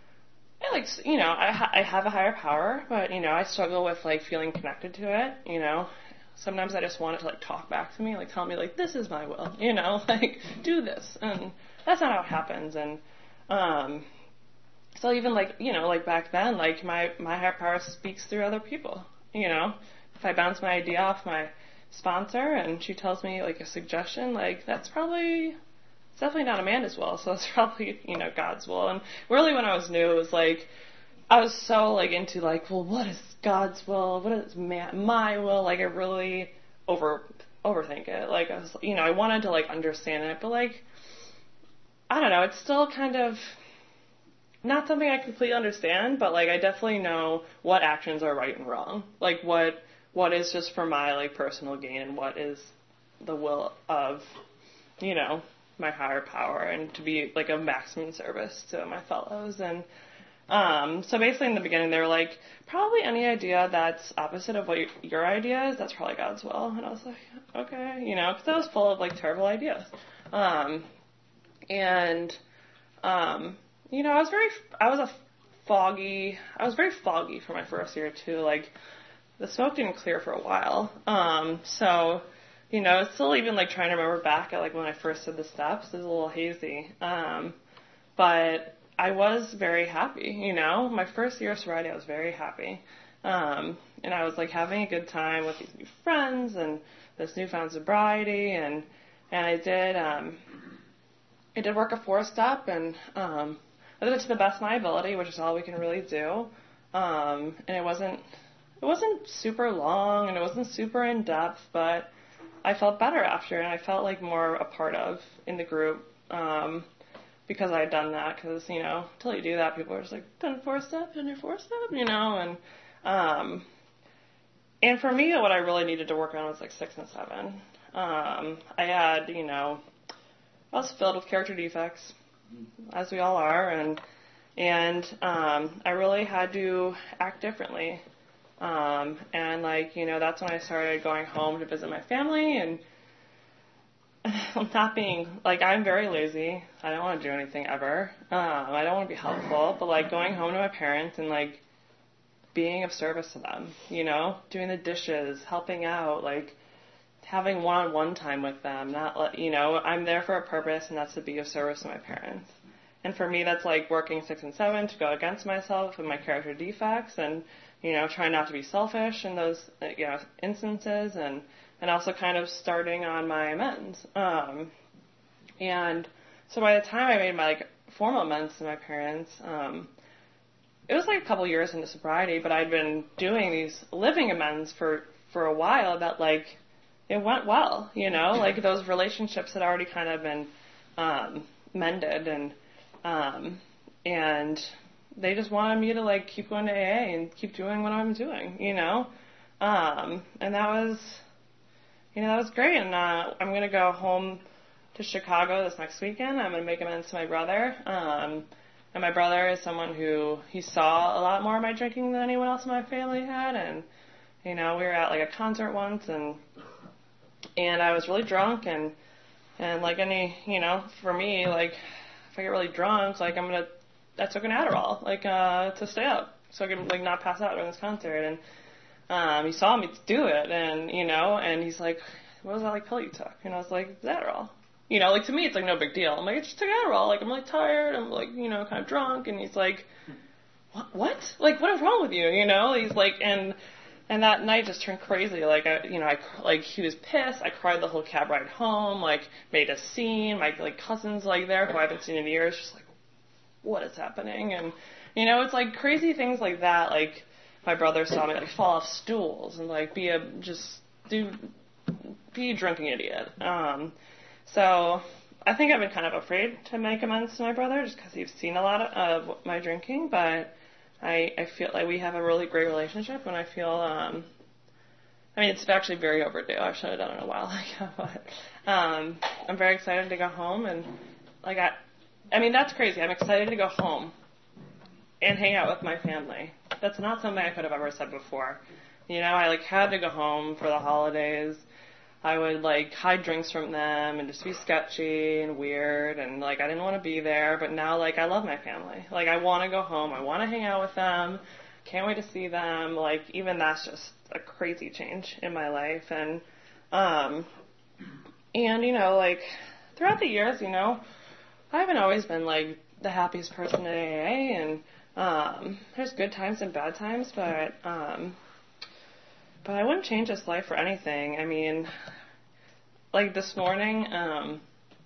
I like, you know, I, ha- I have a higher power, but, you know, I struggle with, like, feeling connected to it, you know. Sometimes I just want it to, like, talk back to me, like, tell me, like, this is my will, you know, like, do this, and that's not how it happens. And, um, so even, like, you know, like, back then, like, my, my higher power speaks through other people. You know, if I bounce my idea off my sponsor and she tells me, like, a suggestion, like, that's probably, it's definitely not Amanda's will, so it's probably, you know, God's will. And really when I was new, it was like, I was so, like, into, like, well, what is God's will? What is man, my will? Like, I really over, overthink it. Like, I was, you know, I wanted to, like, understand it, but, like, I don't know, it's still kind of not something I completely understand, but, like, I definitely know what actions are right and wrong. Like, what what is just for my, like, personal gain and what is the will of, you know, my higher power and to be, like, of maximum service to my fellows. And um, so basically in the beginning they were like, probably any idea that's opposite of what your, your idea is, that's probably God's will. And I was like, okay, you know, because I was full of, like, terrible ideas. Um, and, um... You know, I was very, I was a foggy, I was very foggy for my first year too. Like, the smoke didn't clear for a while. Um, so, you know, it's still even, like, trying to remember back at, like, when I first did the steps, it was a little hazy. Um, but I was very happy, you know. My first year of sobriety, I was very happy. Um, and I was, like, having a good time with these new friends and this newfound sobriety. And, and I did, um, I did work a four-step and, um, I did it to the best of my ability, which is all we can really do. Um, and it wasn't, it wasn't super long and it wasn't super in depth, but I felt better after and I felt like more a part of in the group, um, because I had done that. Because, you know, until you do that, people are just like, done four step, done your four step, you know. And um, and for me, what I really needed to work on was like six and seven. Um, I had, you know, I was filled with character defects, as we all are, and and um, I really had to act differently. Um, and, like, you know, that's when I started going home to visit my family and not being, like, I'm very lazy. I don't want to do anything ever. Um, I don't want to be helpful, but, like, going home to my parents and, like, being of service to them, you know, doing the dishes, helping out, like, having one-on-one time with them, not, you know, I'm there for a purpose, and that's to be of service to my parents. And for me, that's like working six and seven to go against myself and my character defects and, you know, trying not to be selfish in those, you know, instances and, and also kind of starting on my amends. Um, and so by the time I made my, like, formal amends to my parents, um, it was like a couple years into sobriety, but I'd been doing these living amends for, for a while that, like, it went well, you know, like those relationships had already kind of been um, mended and um, and they just wanted me to, like, keep going to A A and keep doing what I'm doing, you know, um, and that was, you know, that was great. And uh, I'm going to go home to Chicago this next weekend. I'm going to make amends to my brother. Um, and my brother is someone who, he saw a lot more of my drinking than anyone else in my family had. And, you know, we were at like a concert once, and and I was really drunk, and and like any, you know, for me, like if I get really drunk, like I'm gonna, I took an Adderall, like uh, to stay up, so I could like not pass out during this concert. And um, he saw me do it, and you know, and he's like, "What was that like pill you took?" And I was like, "It's Adderall." You know, like to me, it's like no big deal. I'm like, "I just took Adderall. Like I'm like tired. I'm like, you know, kind of drunk." And he's like, "What? What? Like what is wrong with you?" You know, he's like, and. And that night just turned crazy. Like, I, you know, I, like, he was pissed. I cried the whole cab ride home, like, made a scene. My, like, cousin's, like, there, who I haven't seen in years, just like, what is happening? And, you know, it's, like, crazy things like that. Like, my brother saw me, like, fall off stools and, like, be a, just, do, be a drinking idiot. Um, so, I think I've been kind of afraid to make amends to my brother, just because he's seen a lot of, of my drinking, but I, I feel like we have a really great relationship, and I feel, um, I mean, it's actually very overdue. I should have done it a while ago, but um, I'm very excited to go home, and like I, I mean, that's crazy. I'm excited to go home and hang out with my family. That's not something I could have ever said before. You know, I like had to go home for the holidays. I would like hide drinks from them and just be sketchy and weird, and like I didn't want to be there, but now like I love my family. Like I want to go home, I want to hang out with them, can't wait to see them. Like even that's just a crazy change in my life. And um and you know, like throughout the years, you know, I haven't always been like the happiest person in A A, and um there's good times and bad times, but um But I wouldn't change this life for anything. I mean, like this morning, um,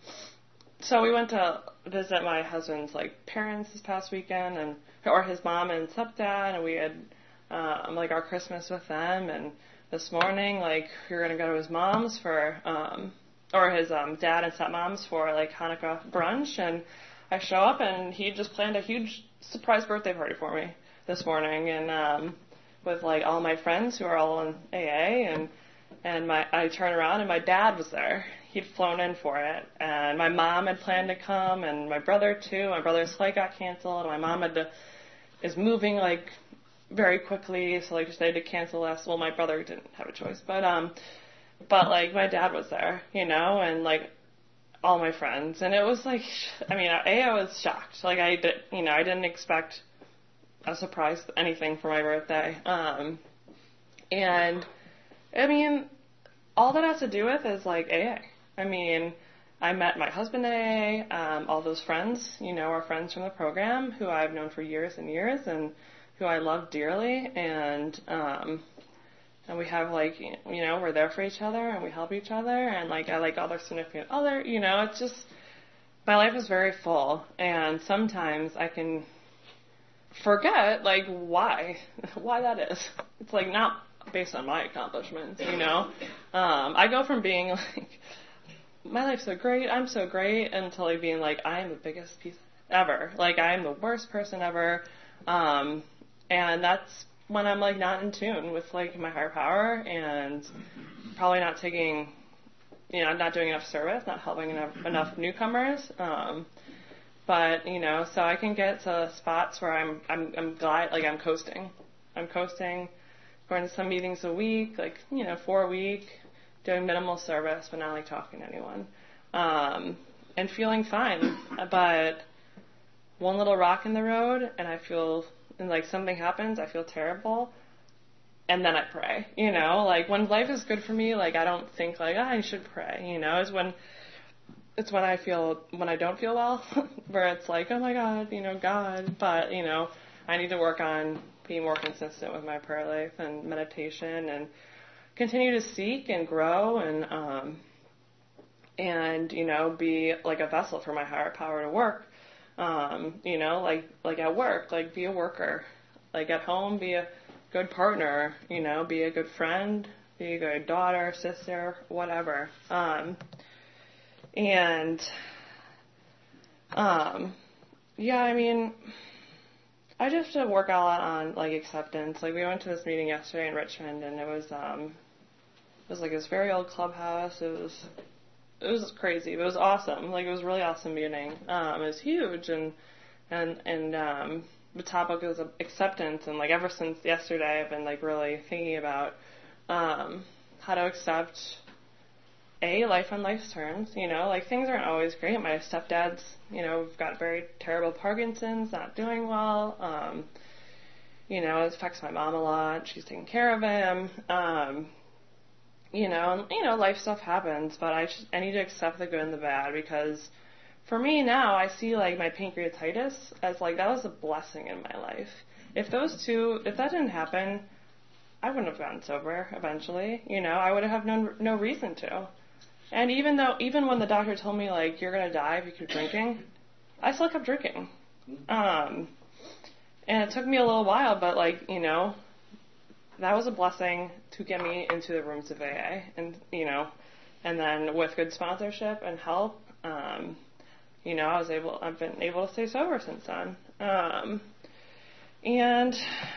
so we went to visit my husband's like parents this past weekend, and or his mom and stepdad, and we had um, like our Christmas with them. And this morning, like we were gonna go to his mom's for, um, or his um, dad and stepmom's for like Hanukkah brunch, and I show up and he just planned a huge surprise birthday party for me this morning, and um, with like all my friends who are all in A A, and and my I turn around and my dad was there. He'd flown in for it, and my mom had planned to come, and my brother too. My brother's flight got canceled, and my mom had to, is moving like very quickly, so like they had to cancel last. Well, my brother didn't have a choice, but um, but like my dad was there, you know, and like all my friends, and it was like, I mean, A, I was shocked. Like I did, you know, I didn't expect a surprise anything for my birthday. Um, and I mean, all that has to do with is like A A. I mean, I met my husband at A A, um, all those friends, you know, are friends from the program who I've known for years and years, and who I love dearly, and um, and we have like, you know, we're there for each other, and we help each other, and like I like all their significant other, you know, it's just, my life is very full, and sometimes I can forget like why why that is. It's like not based on my accomplishments, you know. Um, I go from being like, my life's so great, I'm so great, until like being like, I am the biggest piece ever. Like I am the worst person ever. Um, and that's when I'm like not in tune with like my higher power, and probably not taking, you know, not doing enough service, not helping enough, enough newcomers. Um, But, you know, so I can get to spots where I'm, I'm, I'm glad, like I'm coasting. I'm coasting, going to some meetings a week, like, you know, four a week, doing minimal service, but not like talking to anyone. Um, and feeling fine. But one little rock in the road, and I feel, and like something happens, I feel terrible. And then I pray, you know, like when life is good for me, like I don't think like, oh, I should pray, you know, it's when, It's when I feel, when I don't feel well, where it's like, oh my God, you know, God, but, you know, I need to work on being more consistent with my prayer life and meditation, and continue to seek and grow, and, um, and, you know, be like a vessel for my higher power to work, um, you know, like, like at work, like be a worker, like at home, be a good partner, you know, be a good friend, be a good daughter, sister, whatever, um, And, um, yeah, I mean, I just have to work a lot on, like, acceptance. Like, we went to this meeting yesterday in Richmond, and it was, um, was like this very old clubhouse. It was it was crazy. But it was awesome. Like, it was a really awesome meeting. Um, it was huge, and and and um, the topic was acceptance. And like ever since yesterday, I've been like really thinking about um, how to accept a life on life's terms. You know, like things aren't always great. My stepdad's, you know, got very terrible Parkinson's, not doing well. Um, you know, it affects my mom a lot. She's taking care of him. Um, you know, and, you know, life stuff happens, but I just, I need to accept the good and the bad, because for me now, I see like my pancreatitis as like, that was a blessing in my life. If those two, if that didn't happen, I wouldn't have gotten sober eventually. You know, I would have no, no reason to. And even though, even when the doctor told me like, you're going to die if you keep drinking, I still kept drinking. Um, and it took me a little while, but like, you know, that was a blessing to get me into the rooms of A A, and, you know, and then with good sponsorship and help, um, you know, I was able, I've been able to stay sober since then. Um, and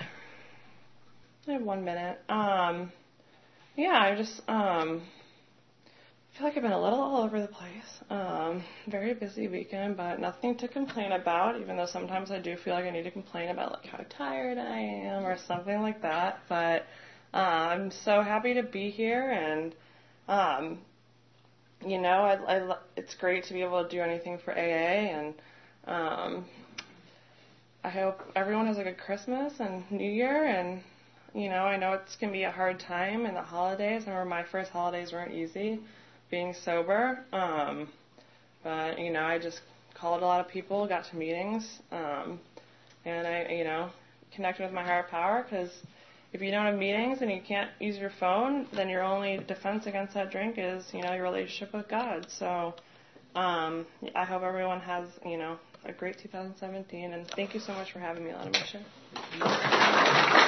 I have one minute. Um, yeah, I just, um, I feel like I've been a little all over the place. Um, very busy weekend, but nothing to complain about, even though sometimes I do feel like I need to complain about like how tired I am or something like that. But uh, I'm so happy to be here, and um, you know, I, I, it's great to be able to do anything for A A, and um, I hope everyone has a good Christmas and New Year, and you know, I know it's going to be a hard time in the holidays. I remember my first holidays weren't easy, being sober, um, but, you know, I just called a lot of people, got to meetings, um, and I, you know, connected with my higher power, because if you don't have meetings and you can't use your phone, then your only defense against that drink is, you know, your relationship with God. So um, I hope everyone has, you know, a great two thousand seventeen, and thank you so much for having me on a mission.